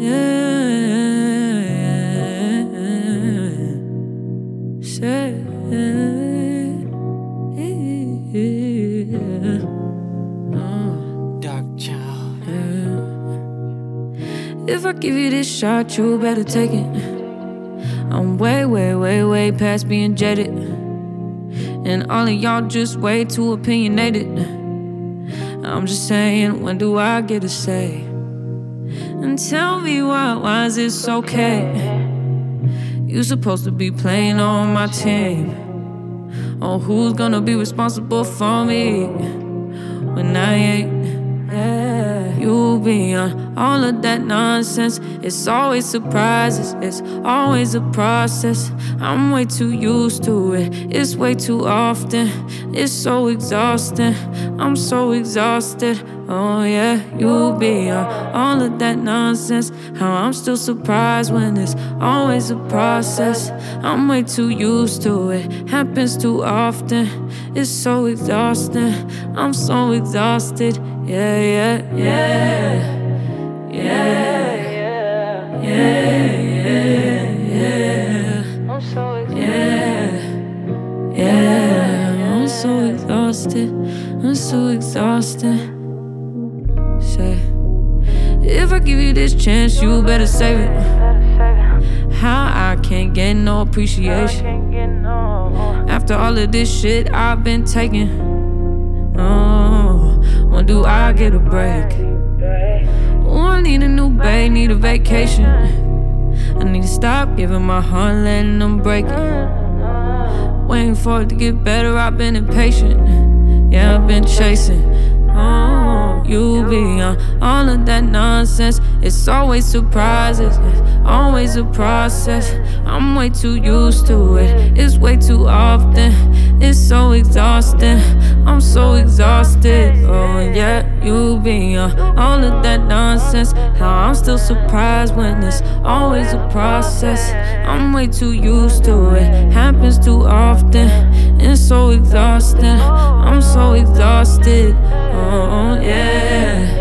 If I give you this shot, you better take it. I'm way past being jaded, and all of y'all just way too opinionated. I'm just saying, when do I get a say? And tell me why is this okay? You supposed to be playing on my team. Oh, who's gonna be responsible for me when I ain't? Yeah, you be on all of that nonsense. It's always surprises, it's always a process. I'm way too used to it, it's way too often. It's so exhausting, I'm so exhausted. Oh yeah, you be on all of that nonsense. How I'm still surprised when it's always a process. I'm way too used to it, happens too often. It's so exhausting, I'm so exhausted. Yeah. I'm so exhausted. I'm so exhausted. I'm so exhausted. Say, if I give you this chance, you better save it. How I can't get no appreciation after all of this shit I've been taking. Oh, when do I get a break? Oh, I need a new babe, need a vacation. I need to stop giving my heart, letting them break it. Waiting for it to get better, I've been impatient. Yeah, I've been chasing. Oh, you be on all of that nonsense. It's always surprises, it's always a process. I'm way too used to it, it's way too often. It's so exhausting, I'm so exhausted. Oh yeah, you be on all of that nonsense. How I'm still surprised when it's always a process. I'm way too used to it, happens too often. It's so exhausting, I'm so exhausted. Oh yeah.